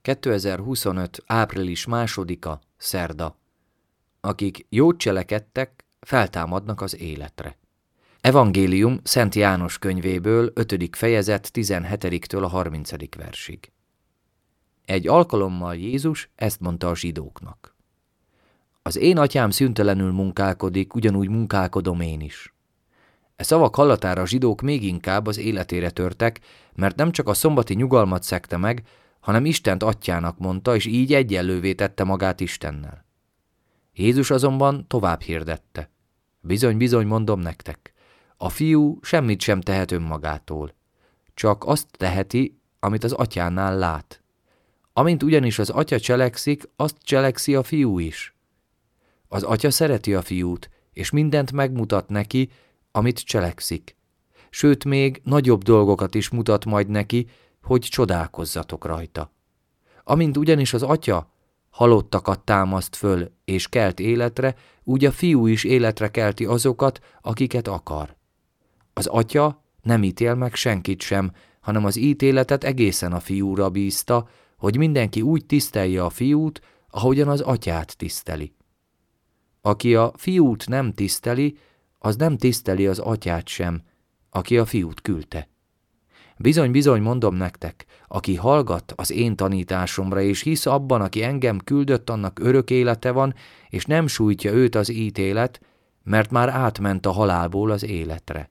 2025. április 2-a, szerda. Akik jót cselekedtek, feltámadnak az életre. Evangélium Szent János könyvéből, 5. fejezet 17-től a 30. versig. Egy alkalommal Jézus ezt mondta a zsidóknak. Az én atyám szüntelenül munkálkodik, ugyanúgy munkálkodom én is. E szavak hallatára a zsidók még inkább az életére törtek, mert nem csak a szombati nyugalmat szegte meg, hanem Istent atyának mondta, és így egyenlővé tette magát Istennel. Jézus azonban tovább hirdette. Bizony, mondom nektek, a fiú semmit sem tehet önmagától. Csak azt teheti, amit az atyánál lát. Amint ugyanis az atya cselekszik, azt cselekszi a fiú is. Az atya szereti a fiút, és mindent megmutat neki, amit cselekszik. Sőt, még nagyobb dolgokat is mutat majd neki, hogy csodálkozzatok rajta. Amint ugyanis az atya halottakat támaszt föl és kelt életre, úgy a fiú is életre kelti azokat, akiket akar. Az atya nem ítél meg senkit sem, hanem az ítéletet egészen a fiúra bízta, hogy mindenki úgy tisztelje a fiút, ahogyan az atyát tiszteli. Aki a fiút nem tiszteli, az nem tiszteli az atyát sem, aki a fiút küldte. Bizony, mondom nektek, aki hallgat az én tanításomra, és hisz abban, aki engem küldött, annak örök élete van, és nem sújtja őt az ítélet, mert már átment a halálból az életre.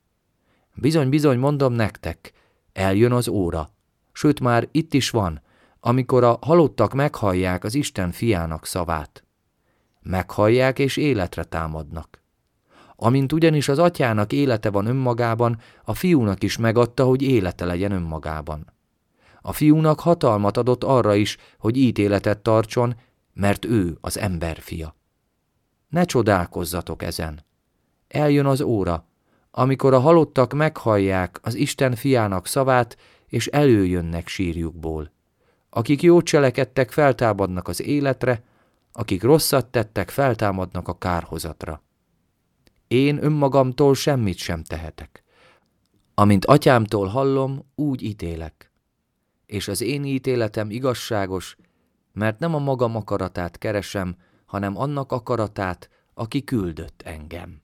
Bizony, mondom nektek, eljön az óra, sőt már itt is van, amikor a halottak meghallják az Isten fiának szavát. Meghallják és életre támadnak. Amint ugyanis az atyának élete van önmagában, a fiúnak is megadta, hogy élete legyen önmagában. A fiúnak hatalmat adott arra is, hogy ítéletet tartson, mert ő az ember fia. Ne csodálkozzatok ezen. Eljön az óra, amikor a halottak meghallják az Isten fiának szavát, és előjönnek sírjukból. Akik jót cselekedtek, feltámadnak az életre, akik rosszat tettek, feltámadnak a kárhozatra. Én önmagamtól semmit sem tehetek. Amint atyámtól hallom, úgy ítélek. És az én ítéletem igazságos, mert nem a magam akaratát keresem, hanem annak akaratát, aki küldött engem.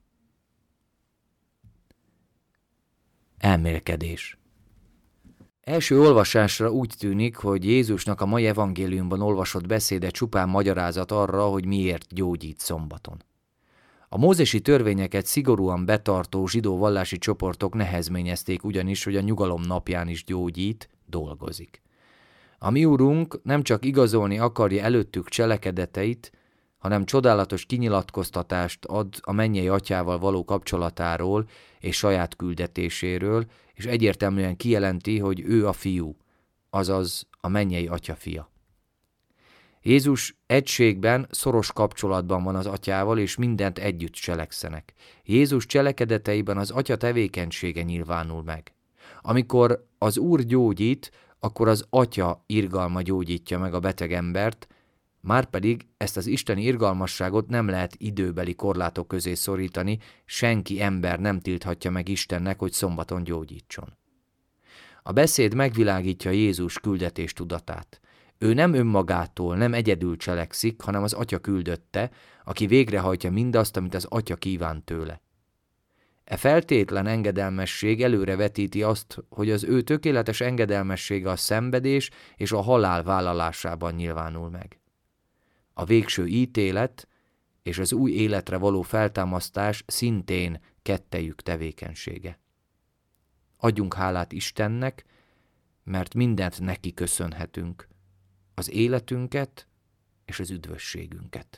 Elmélkedés. Első olvasásra úgy tűnik, hogy Jézusnak a mai evangéliumban olvasott beszéde csupán magyarázat arra, hogy miért gyógyít szombaton. A mózesi törvényeket szigorúan betartó zsidó vallási csoportok nehezményezték ugyanis, hogy a nyugalom napján is gyógyít, dolgozik. A mi Urunk nem csak igazolni akarja előttük cselekedeteit, hanem csodálatos kinyilatkoztatást ad a mennyei atyával való kapcsolatáról és saját küldetéséről, és egyértelműen kijelenti, hogy ő a fiú, azaz a mennyei atya fia. Jézus egységben, szoros kapcsolatban van az atyával, és mindent együtt cselekszenek. Jézus cselekedeteiben az atya tevékenysége nyilvánul meg. Amikor az Úr gyógyít, akkor az atya irgalma gyógyítja meg a beteg embert, márpedig ezt az isteni irgalmasságot nem lehet időbeli korlátok közé szorítani, senki ember nem tilthatja meg Istennek, hogy szombaton gyógyítson. A beszéd megvilágítja Jézus küldetés tudatát. Ő nem önmagától, nem egyedül cselekszik, hanem az atya küldötte, aki végrehajtja mindazt, amit az atya kíván tőle. E feltétlen engedelmesség előrevetíti azt, hogy az ő tökéletes engedelmessége a szenvedés és a halál vállalásában nyilvánul meg. A végső ítélet és az új életre való feltámasztás szintén kettejük tevékenysége. Adjunk hálát Istennek, mert mindent neki köszönhetünk, az életünket és az üdvösségünket.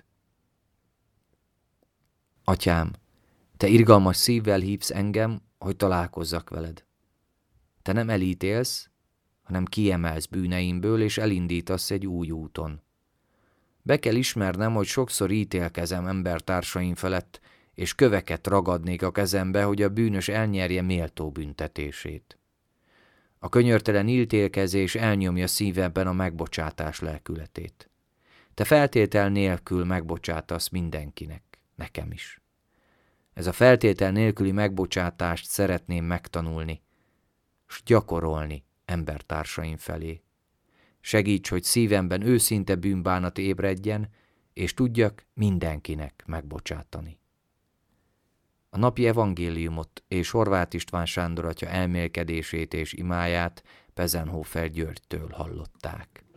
Atyám, te irgalmas szívvel hívsz engem, hogy találkozzak veled. Te nem elítélsz, hanem kiemelsz bűneimből, és elindítasz egy új úton. Be kell ismernem, hogy sokszor ítélkezem embertársaim felett, és köveket ragadnék a kezembe, hogy a bűnös elnyerje méltó büntetését. A könyörtelen ítélkezés elnyomja szívemben a megbocsátás lelkületét. Te feltétel nélkül megbocsátasz mindenkinek, nekem is. Ez a feltétel nélküli megbocsátást szeretném megtanulni, s gyakorolni embertársaim felé. Segíts, hogy szívemben őszinte bűnbánat ébredjen, és tudjak mindenkinek megbocsátani. A napi evangéliumot és Horváth István Sándor atya elmélkedését és imáját Pezenhofer Györgytől hallották.